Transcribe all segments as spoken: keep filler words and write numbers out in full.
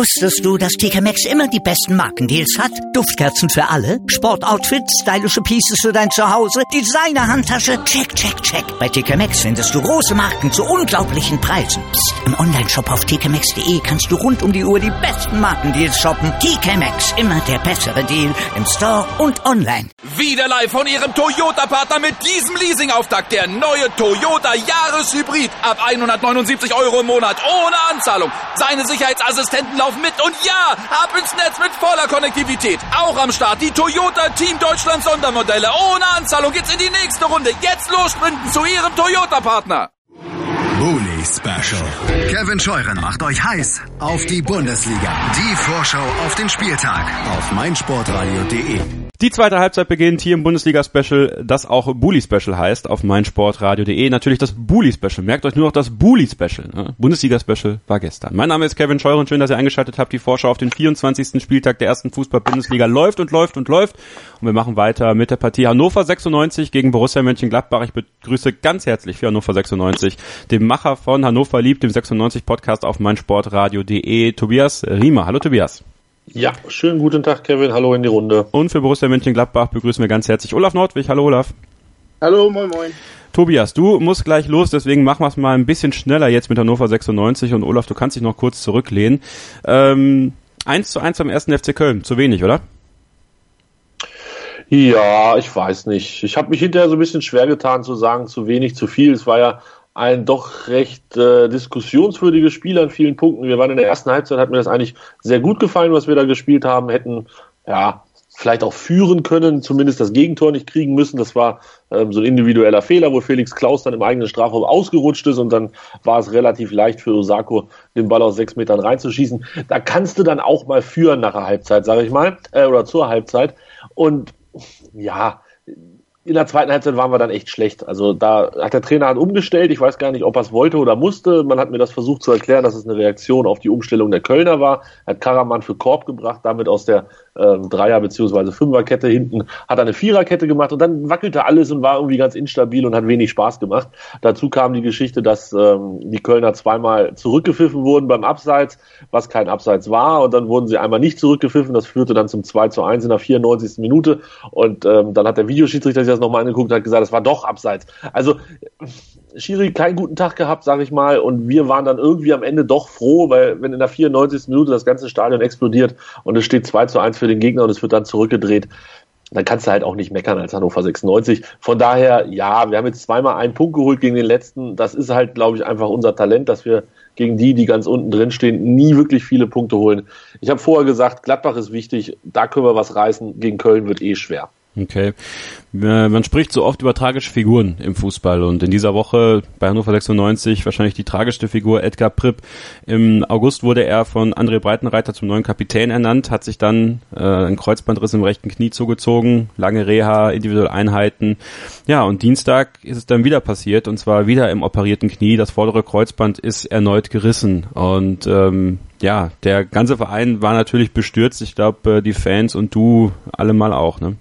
Wusstest du, dass T K Maxx immer die besten Markendeals hat? Duftkerzen für alle, Sportoutfits, stylische Pieces für dein Zuhause, Designer-Handtasche, check, check, check. Bei T K Maxx findest du große Marken zu unglaublichen Preisen. Psst. Im Onlineshop auf t k maxx punkt d e kannst du rund um die Uhr die besten Markendeals shoppen. T K Maxx, immer der bessere Deal im Store und online. Wieder live von Ihrem Toyota-Partner mit diesem Leasing-Auftakt. Der neue Toyota Jahreshybrid. Ab hundertneunundsiebzig Euro im Monat ohne Anzahlung. Seine Sicherheitsassistenten laufen mit und ja, ab ins Netz mit voller Konnektivität. Auch am Start die Toyota Team Deutschland Sondermodelle. Ohne Anzahlung geht's in die nächste Runde. Jetzt los sprinten zu Ihrem Toyota-Partner. Bully Special. Kevin Scheuren macht euch heiß auf die Bundesliga. Die Vorschau auf den Spieltag auf meinsportradio punkt de. Die zweite Halbzeit beginnt hier im Bundesliga-Special, das auch Bully-Special heißt, auf meinsportradio punkt de. Natürlich das Bully-Special. Merkt euch nur noch das Bully-Special. Ne? Bundesliga-Special war gestern. Mein Name ist Kevin Scheuren. Schön, dass ihr eingeschaltet habt. Die Vorschau auf den vierundzwanzigsten Spieltag der ersten Fußball-Bundesliga läuft und läuft und läuft. Und wir machen weiter mit der Partie Hannover sechsundneunzig gegen Borussia Mönchengladbach. Ich begrüße ganz herzlich für Hannover sechsundneunzig den Macher von Hannover liebt, dem sechsundneunzig-Podcast auf meinsportradio punkt de, Tobias Riemer. Hallo Tobias. Ja, schönen guten Tag, Kevin. Hallo in die Runde. Und für Borussia Mönchengladbach begrüßen wir ganz herzlich Olaf Nordwig. Hallo Olaf. Hallo, moin moin. Tobias, du musst gleich los, deswegen machen wir es mal ein bisschen schneller jetzt mit Hannover sechsundneunzig. Und Olaf, du kannst dich noch kurz zurücklehnen. Ähm, eins zu eins am ersten F C Köln, zu wenig, oder? Ja, ich weiß nicht. Ich habe mich hinterher so ein bisschen schwer getan zu sagen, zu wenig, zu viel. Es war ja ein doch recht äh, diskussionswürdiges Spiel an vielen Punkten. Wir waren in der ersten Halbzeit, hat mir das eigentlich sehr gut gefallen, was wir da gespielt haben, hätten ja vielleicht auch führen können, zumindest das Gegentor nicht kriegen müssen. Das war ähm, so ein individueller Fehler, wo Felix Klaus dann im eigenen Strafraum ausgerutscht ist und dann war es relativ leicht für Osako, den Ball aus sechs Metern reinzuschießen. Da kannst du dann auch mal führen nach der Halbzeit, sage ich mal, äh, oder zur Halbzeit. Und ja, in der zweiten Halbzeit waren wir dann echt schlecht. Also da hat der Trainer halt umgestellt. Ich weiß gar nicht, ob er es wollte oder musste. Man hat mir das versucht zu erklären, dass es eine Reaktion auf die Umstellung der Kölner war. Er hat Karaman für Korb gebracht, damit aus der ähm, Dreier- bzw. Fünferkette hinten hat er eine Viererkette gemacht und dann wackelte alles und war irgendwie ganz instabil und hat wenig Spaß gemacht. Dazu kam die Geschichte, dass ähm, die Kölner zweimal zurückgepfiffen wurden beim Abseits, was kein Abseits war, und dann wurden sie einmal nicht zurückgepfiffen. Das führte dann zum zwei zu eins in der vierundneunzigsten Minute und ähm, dann hat der Videoschiedsrichter sich das nochmal angeguckt und hat gesagt, es war doch Abseits. Also Schiri keinen guten Tag gehabt, sage ich mal, und wir waren dann irgendwie am Ende doch froh, weil wenn in der vierundneunzigsten Minute das ganze Stadion explodiert und es steht zwei zu eins für den Gegner und es wird dann zurückgedreht, dann kannst du halt auch nicht meckern als Hannover sechsundneunzig. Von daher, ja, wir haben jetzt zweimal einen Punkt geholt gegen den letzten. Das ist halt, glaube ich, einfach unser Talent, dass wir gegen die, die ganz unten drin stehen, nie wirklich viele Punkte holen. Ich habe vorher gesagt, Gladbach ist wichtig, da können wir was reißen, gegen Köln wird eh schwer. Okay. Man spricht so oft über tragische Figuren im Fußball und in dieser Woche bei Hannover sechsundneunzig wahrscheinlich die tragischste Figur Edgar Pripp. Im August wurde er von André Breitenreiter zum neuen Kapitän ernannt, hat sich dann äh, ein Kreuzbandriss im rechten Knie zugezogen, lange Reha, individuelle Einheiten. Ja, und Dienstag ist es dann wieder passiert und zwar wieder im operierten Knie. Das vordere Kreuzband ist erneut gerissen und ähm, ja, der ganze Verein war natürlich bestürzt. Ich glaube, die Fans und du allemal auch, ne?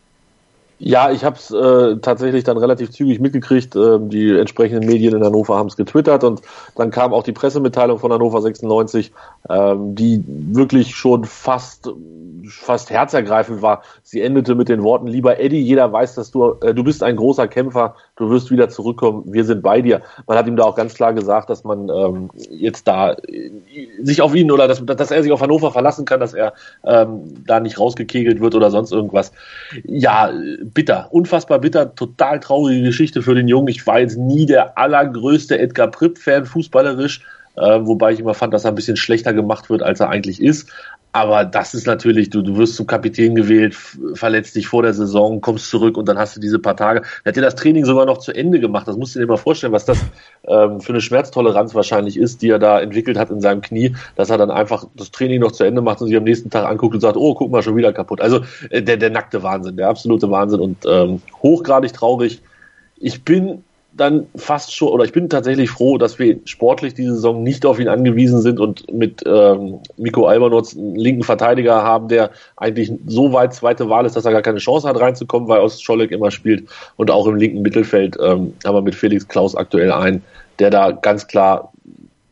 Ja, ich habe es äh, tatsächlich dann relativ zügig mitgekriegt. Äh, die entsprechenden Medien in Hannover haben es getwittert und dann kam auch die Pressemitteilung von Hannover sechsundneunzig, ähm, die wirklich schon fast fast herzergreifend war. Sie endete mit den Worten: Lieber Eddie, jeder weiß, dass du äh, du bist ein großer Kämpfer, du wirst wieder zurückkommen, wir sind bei dir. Man hat ihm da auch ganz klar gesagt, dass man ähm, jetzt da äh, sich auf ihn oder dass, dass er sich auf Hannover verlassen kann, dass er ähm, da nicht rausgekegelt wird oder sonst irgendwas. Ja, bitter, unfassbar bitter, total traurige Geschichte für den Jungen. Ich war jetzt nie der allergrößte Edgar Pripp-Fan fußballerisch, äh, wobei ich immer fand, dass er ein bisschen schlechter gemacht wird, als er eigentlich ist. Aber das ist natürlich, du, du wirst zum Kapitän gewählt, verletzt dich vor der Saison, kommst zurück und dann hast du diese paar Tage. Er hat ja das Training sogar noch zu Ende gemacht. Das musst du dir mal vorstellen, was das ähm, für eine Schmerztoleranz wahrscheinlich ist, die er da entwickelt hat in seinem Knie, dass er dann einfach das Training noch zu Ende macht und sich am nächsten Tag anguckt und sagt, oh, guck mal, schon wieder kaputt. Also äh, der, der nackte Wahnsinn, der absolute Wahnsinn und ähm, hochgradig traurig. Ich bin dann fast schon, oder ich bin tatsächlich froh, dass wir sportlich diese Saison nicht auf ihn angewiesen sind und mit ähm, Mikko Albanotz einen linken Verteidiger haben, der eigentlich so weit zweite Wahl ist, dass er gar keine Chance hat reinzukommen, weil Ostscholek immer spielt, und auch im linken Mittelfeld ähm, haben wir mit Felix Klaus aktuell einen, der da ganz klar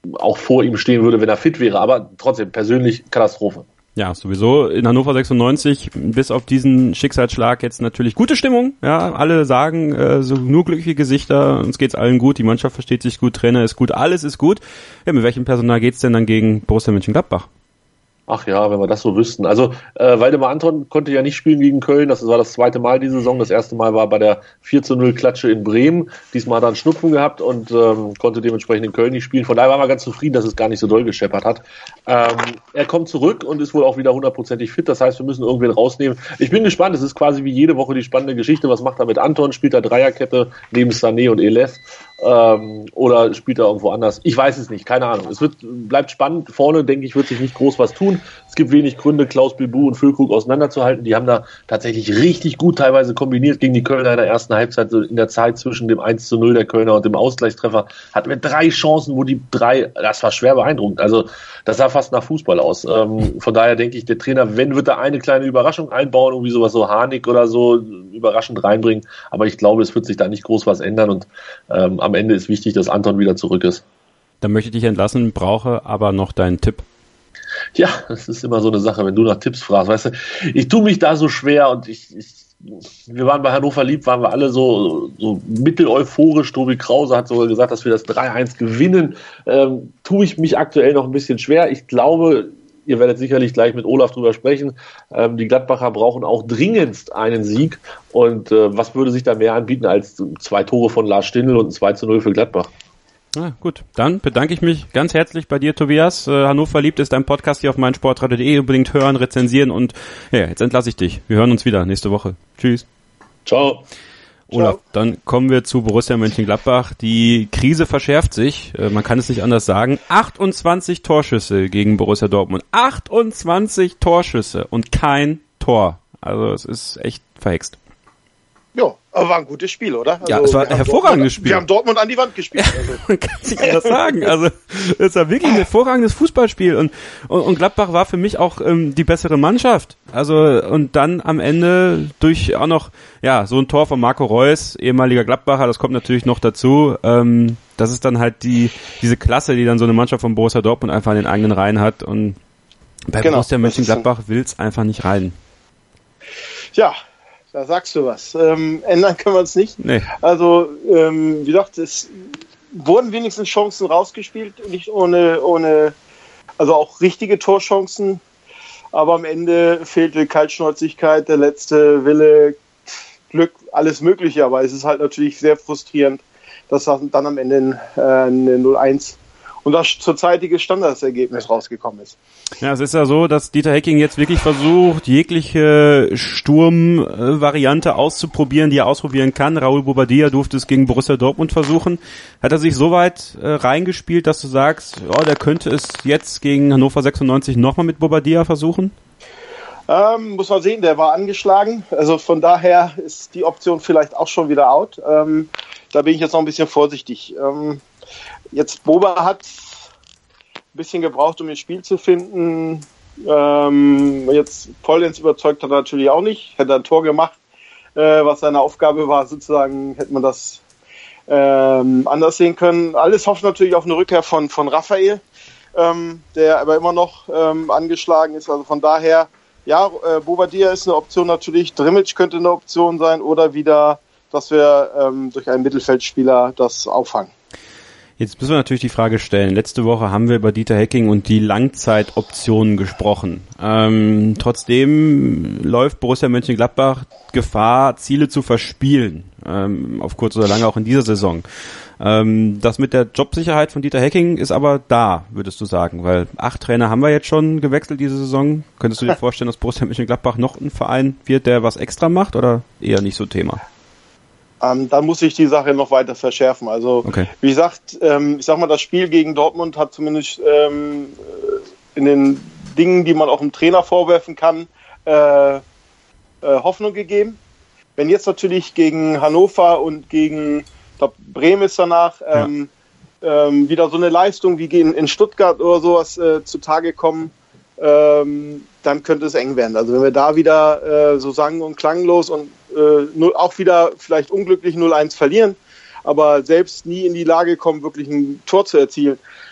auch vor ihm stehen würde, wenn er fit wäre. Aber trotzdem, persönlich Katastrophe. Ja, sowieso in Hannover sechsundneunzig, bis auf diesen Schicksalsschlag jetzt natürlich gute Stimmung. Ja, alle sagen, äh, so nur glückliche Gesichter, uns geht's allen gut, die Mannschaft versteht sich gut, Trainer ist gut, alles ist gut. Ja, mit welchem Personal geht's denn dann gegen Borussia Mönchengladbach? Ach ja, wenn wir das so wüssten. Also äh, Waldemar Anton konnte ja nicht spielen gegen Köln. Das war das zweite Mal diese Saison. Das erste Mal war bei der vier zu null Klatsche in Bremen. Diesmal hat er einen Schnupfen gehabt und ähm, konnte dementsprechend in Köln nicht spielen. Von daher waren wir ganz zufrieden, dass es gar nicht so doll gescheppert hat. Ähm, er kommt zurück und ist wohl auch wieder hundertprozentig fit. Das heißt, wir müssen irgendwen rausnehmen. Ich bin gespannt. Es ist quasi wie jede Woche die spannende Geschichte. Was macht er mit Anton? Spielt er Dreierkette neben Sané und Elef? Ähm, oder spielt er irgendwo anders? Ich weiß es nicht, keine Ahnung. Es wird, bleibt spannend. Vorne, denke ich, wird sich nicht groß was tun. Es gibt wenig Gründe, Klaus Bilbou und Füllkrug auseinanderzuhalten. Die haben da tatsächlich richtig gut teilweise kombiniert gegen die Kölner in der ersten Halbzeit. In der Zeit zwischen dem eins zu null der Kölner und dem Ausgleichstreffer hatten wir drei Chancen, wo die drei, das war schwer beeindruckend. Also das sah fast nach Fußball aus. Ähm, von daher denke ich, der Trainer, wenn, wird da eine kleine Überraschung einbauen, irgendwie sowas so Harnik oder so überraschend reinbringen. Aber ich glaube, es wird sich da nicht groß was ändern und ähm, am Ende ist wichtig, dass Anton wieder zurück ist. Dann möchte ich dich entlassen, brauche aber noch deinen Tipp. Ja, das ist immer so eine Sache, wenn du nach Tipps fragst, weißt du, ich tue mich da so schwer und ich, ich wir waren bei Hannover Lieb, waren wir alle so, so mittel-euphorisch. Tobi Krause hat sogar gesagt, dass wir das drei eins gewinnen. Ähm, tue ich mich aktuell noch ein bisschen schwer. Ich glaube, ihr werdet sicherlich gleich mit Olaf drüber sprechen. Ähm, die Gladbacher brauchen auch dringendst einen Sieg. Und äh, was würde sich da mehr anbieten als zwei Tore von Lars Stindl und ein zwei zu null für Gladbach? Ah, gut, dann bedanke ich mich ganz herzlich bei dir, Tobias. Äh, Hannover liebt ist dein Podcast hier auf meinsportradio punkt de. Unbedingt hören, rezensieren und ja, jetzt entlasse ich dich. Wir hören uns wieder nächste Woche. Tschüss. Ciao. Olaf, Ciao. Dann kommen wir zu Borussia Mönchengladbach. Die Krise verschärft sich, äh, man kann es nicht anders sagen. achtundzwanzig Torschüsse gegen Borussia Dortmund. achtundzwanzig Torschüsse und kein Tor. Also es ist echt verhext. Ja, aber war ein gutes Spiel, oder? Also ja, es war ein hervorragendes Spiel. Wir haben Dortmund an die Wand gespielt. Also. Man kann sich anders sagen. Also es war wirklich ein hervorragendes Fußballspiel und, und, und Gladbach war für mich auch ähm, die bessere Mannschaft. Also und dann am Ende durch auch noch ja so ein Tor von Marco Reus, ehemaliger Gladbacher, das kommt natürlich noch dazu. Ähm, das ist dann halt die diese Klasse, die dann so eine Mannschaft von Borussia Dortmund einfach in den eigenen Reihen hat und bei genau, Borussia Mönchengladbach will's einfach nicht rein. Ja. Da sagst du was. Ähm, ändern können wir es nicht. Nee. Also, ähm, wie gesagt, es wurden wenigstens Chancen rausgespielt, nicht ohne, ohne, also auch richtige Torchancen. Aber am Ende fehlte Kaltschnäuzigkeit, der letzte Wille, Glück, alles Mögliche. Aber es ist halt natürlich sehr frustrierend, dass dann am Ende eine null eins und das zurzeitige Standardsergebnis rausgekommen ist. Ja, es ist ja so, dass Dieter Hecking jetzt wirklich versucht, jegliche Sturmvariante auszuprobieren, die er ausprobieren kann. Raúl Bobadilla durfte es gegen Borussia Dortmund versuchen. Hat er sich so weit äh, reingespielt, dass du sagst, oh, der könnte es jetzt gegen Hannover sechsundneunzig nochmal mit Bobadilla versuchen? Ähm, muss man sehen, der war angeschlagen. Also von daher ist die Option vielleicht auch schon wieder out. Ähm, da bin ich jetzt noch ein bisschen vorsichtig. Ähm, jetzt Boba hat ein bisschen gebraucht, um ihr Spiel zu finden. Ähm, jetzt vollends überzeugt hat er natürlich auch nicht. Hätte ein Tor gemacht, äh, was seine Aufgabe war, sozusagen, hätte man das ähm, anders sehen können. Alles hofft natürlich auf eine Rückkehr von, von Raphael, ähm, der aber immer noch ähm, angeschlagen ist. Also von daher, ja, äh, Bobadilla ist eine Option natürlich. Drimic könnte eine Option sein oder wieder, dass wir ähm, durch einen Mittelfeldspieler das auffangen. Jetzt müssen wir natürlich die Frage stellen. Letzte Woche haben wir über Dieter Hecking und die Langzeitoptionen gesprochen. Ähm, trotzdem läuft Borussia Mönchengladbach Gefahr, Ziele zu verspielen, ähm, auf kurz oder lange auch in dieser Saison. Ähm, das mit der Jobsicherheit von Dieter Hecking ist aber da, würdest du sagen, weil acht Trainer haben wir jetzt schon gewechselt diese Saison. Könntest du dir vorstellen, dass Borussia Mönchengladbach noch ein Verein wird, der was extra macht oder eher nicht so Thema? Ähm, da muss ich die Sache noch weiter verschärfen. Also, okay. Wie gesagt, ähm, ich sag mal, das Spiel gegen Dortmund hat zumindest ähm, in den Dingen, die man auch dem Trainer vorwerfen kann, äh, äh, Hoffnung gegeben. Wenn jetzt natürlich gegen Hannover und gegen, ich glaube, Bremen ist danach, ähm, ja. ähm, wieder so eine Leistung wie in, in Stuttgart oder sowas äh, zutage kommen, ähm, dann könnte es eng werden. Also wenn wir da wieder äh, so sang- und klanglos und äh, nur, auch wieder vielleicht unglücklich null eins verlieren, aber selbst nie in die Lage kommen, wirklich ein Tor zu erzielen,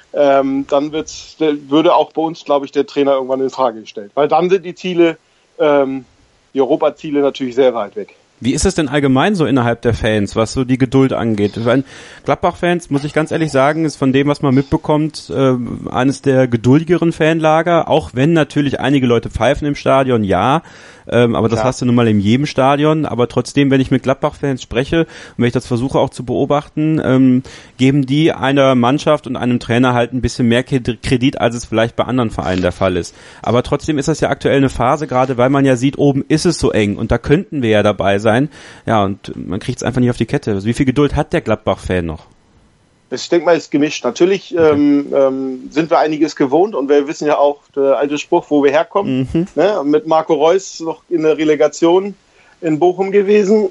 ähm, dann wird's, würde auch bei uns, glaube ich, der Trainer irgendwann in Frage gestellt. Weil dann sind die Ziele, ähm, die Europaziele natürlich sehr weit weg. Wie ist es denn allgemein so innerhalb der Fans, was so die Geduld angeht? Gladbach-Fans, muss ich ganz ehrlich sagen, ist von dem, was man mitbekommt, äh, eines der geduldigeren Fanlager, auch wenn natürlich einige Leute pfeifen im Stadion, ja, ähm, aber das Klar. hast du nun mal in jedem Stadion, aber trotzdem, wenn ich mit Gladbach-Fans spreche und wenn ich das versuche auch zu beobachten, ähm, geben die einer Mannschaft und einem Trainer halt ein bisschen mehr Kredit, als es vielleicht bei anderen Vereinen der Fall ist. Aber trotzdem ist das ja aktuell eine Phase, gerade weil man ja sieht, oben ist es so eng und da könnten wir ja dabei sein. sein. Ja, und man kriegt es einfach nicht auf die Kette. Also wie viel Geduld hat der Gladbach-Fan noch? Ich denke mal, es ist gemischt. Natürlich okay. ähm, ähm, sind wir einiges gewohnt und wir wissen ja auch, der alte Spruch, wo wir herkommen. Mhm. Ne? Mit Marco Reus noch in der Relegation in Bochum gewesen.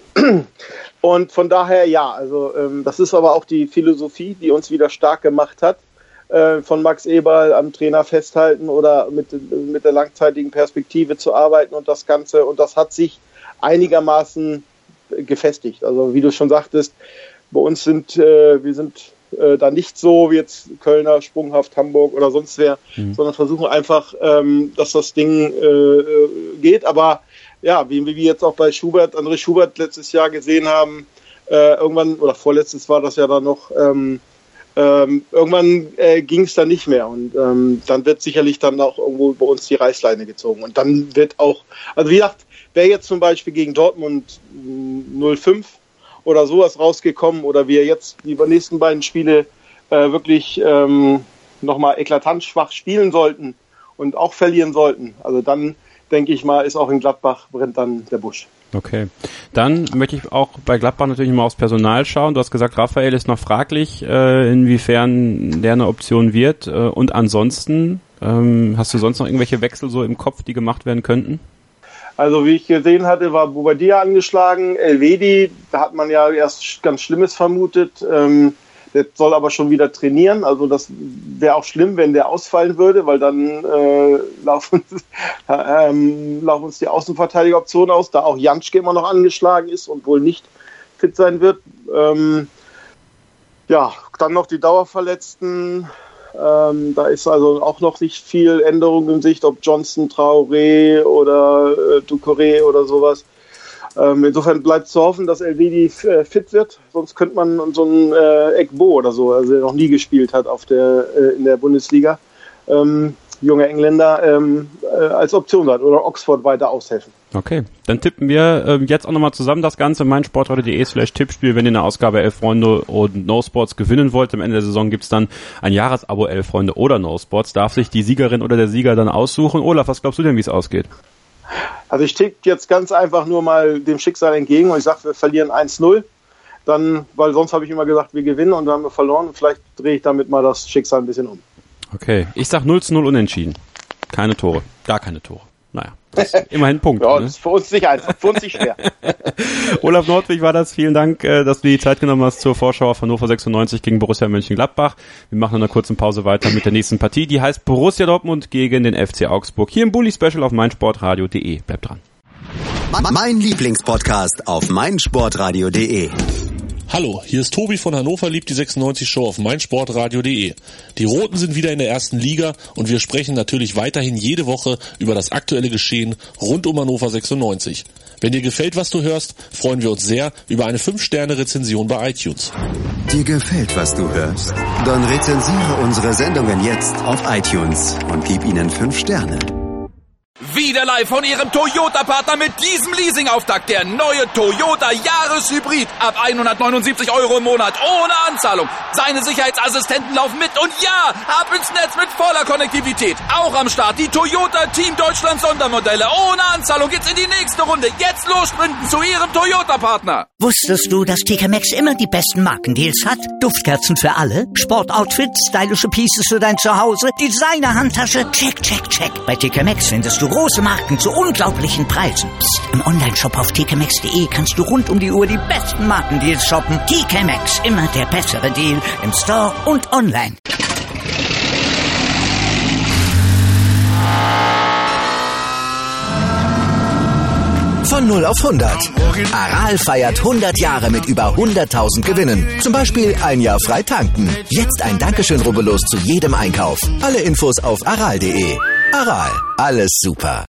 Und von daher, ja, also ähm, das ist aber auch die Philosophie, die uns wieder stark gemacht hat. Äh, von Max Eberl am Trainer festhalten oder mit, mit der langzeitigen Perspektive zu arbeiten und das Ganze. Und das hat sich einigermaßen gefestigt. Also wie du schon sagtest, bei uns sind äh, wir sind äh, da nicht so wie jetzt Kölner, sprunghaft Hamburg oder sonst wer, mhm. sondern versuchen einfach, ähm, dass das Ding äh, geht. Aber ja, wie wir jetzt auch bei Schubert, André Schubert letztes Jahr gesehen haben, äh, irgendwann, oder vorletztes war das ja dann noch, ähm, ähm, irgendwann äh, ging es dann nicht mehr. Und ähm, dann wird sicherlich dann auch irgendwo bei uns die Reißleine gezogen. Und dann wird auch, also wie gesagt, wäre jetzt zum Beispiel gegen Dortmund null fünf oder sowas rausgekommen oder wir jetzt die nächsten beiden Spiele äh, wirklich ähm, nochmal eklatant schwach spielen sollten und auch verlieren sollten, also dann denke ich mal, ist auch in Gladbach brennt dann der Busch. Okay, dann möchte ich auch bei Gladbach natürlich mal aufs Personal schauen. Du hast gesagt, Raphael ist noch fraglich, äh, inwiefern der eine Option wird. Äh, und ansonsten, ähm, hast du sonst noch irgendwelche Wechsel so im Kopf, die gemacht werden könnten? Also wie ich gesehen hatte, war Bobadilla angeschlagen, Elvedi, da hat man ja erst ganz Schlimmes vermutet, ähm, der soll aber schon wieder trainieren, also das wäre auch schlimm, wenn der ausfallen würde, weil dann äh, laufen, ähm, laufen uns die Außenverteidigeroptionen aus, da auch Janschke immer noch angeschlagen ist und wohl nicht fit sein wird. Ähm, ja, dann noch die Dauerverletzten. Ähm, da ist also auch noch nicht viel Änderung in Sicht, ob Johnson, Traoré oder äh, Doucouré oder sowas. Ähm, insofern bleibt zu hoffen, dass Elvedi äh, fit wird. Sonst könnte man so einen äh, Ekbo oder so, also der noch nie gespielt hat auf der, äh, in der Bundesliga, ähm, junge Engländer, ähm, äh, als Option hat oder Oxford weiter aushelfen. Okay, dann tippen wir äh, jetzt auch nochmal zusammen das Ganze. meinsportradio.de slash Tippspiel. Wenn ihr eine Ausgabe elf Freunde und No Sports gewinnen wollt, am Ende der Saison gibt's dann ein Jahresabo elf Freunde oder No Sports. Darf sich die Siegerin oder der Sieger dann aussuchen. Olaf, was glaubst du denn, wie es ausgeht? Also ich tippe jetzt ganz einfach nur mal dem Schicksal entgegen und ich sage, wir verlieren eins null. Dann, weil sonst habe ich immer gesagt, wir gewinnen und dann haben wir verloren. Vielleicht drehe ich damit mal das Schicksal ein bisschen um. Okay, ich sag null zu null unentschieden. Keine Tore, gar keine Tore. Naja, das ist immerhin ein Punkt. Ja, ne? Das ist für uns nicht einfach, für uns nicht schwer. Olaf Nordwig war das. Vielen Dank, dass du die Zeit genommen hast zur Vorschau auf Hannover sechsundneunzig gegen Borussia Mönchengladbach. Wir machen in einer kurzen Pause weiter mit der nächsten Partie. Die heißt Borussia Dortmund gegen den F C Augsburg. Hier im Bully Special auf meinsportradio punkt de. Bleibt dran. Mein Lieblingspodcast auf meinsportradio punkt de. Hallo, hier ist Tobi von Hannover liebt die sechsundneunzig Show auf meinsportradio punkt de. Die Roten sind wieder in der ersten Liga und wir sprechen natürlich weiterhin jede Woche über das aktuelle Geschehen rund um Hannover sechsundneunzig. Wenn dir gefällt, was du hörst, freuen wir uns sehr über eine fünf Sterne Rezension bei iTunes. Dir gefällt, was du hörst? Dann rezensiere unsere Sendungen jetzt auf iTunes und gib ihnen fünf Sterne. Wieder live von Ihrem Toyota-Partner mit diesem Leasing-Auftakt. Der neue Toyota Jahreshybrid. Ab hundertneunundsiebzig Euro im Monat. Ohne Anzahlung. Seine Sicherheitsassistenten laufen mit. Und ja, ab ins Netz mit voller Konnektivität. Auch am Start die Toyota Team Deutschland Sondermodelle. Ohne Anzahlung geht's in die nächste Runde. Jetzt los sprinten zu Ihrem Toyota-Partner. Wusstest du, dass T K Maxx immer die besten Markendeals hat? Duftkerzen für alle, Sportoutfits, stylische Pieces für dein Zuhause, Designer-Handtasche, check, check, check. Bei T K Maxx findest du große Marken zu unglaublichen Preisen. Psst. Im Onlineshop auf t k maxx punkt de kannst du rund um die Uhr die besten Markendeals shoppen. T K Maxx, immer der bessere Deal im Store und online. Von Von null auf hundert. Aral feiert hundert Jahre mit über hunderttausend Gewinnen. Zum Beispiel ein Jahr frei tanken. Jetzt ein Dankeschön, rubbellos zu jedem Einkauf. Alle Infos auf aral punkt de. Aral, alles super.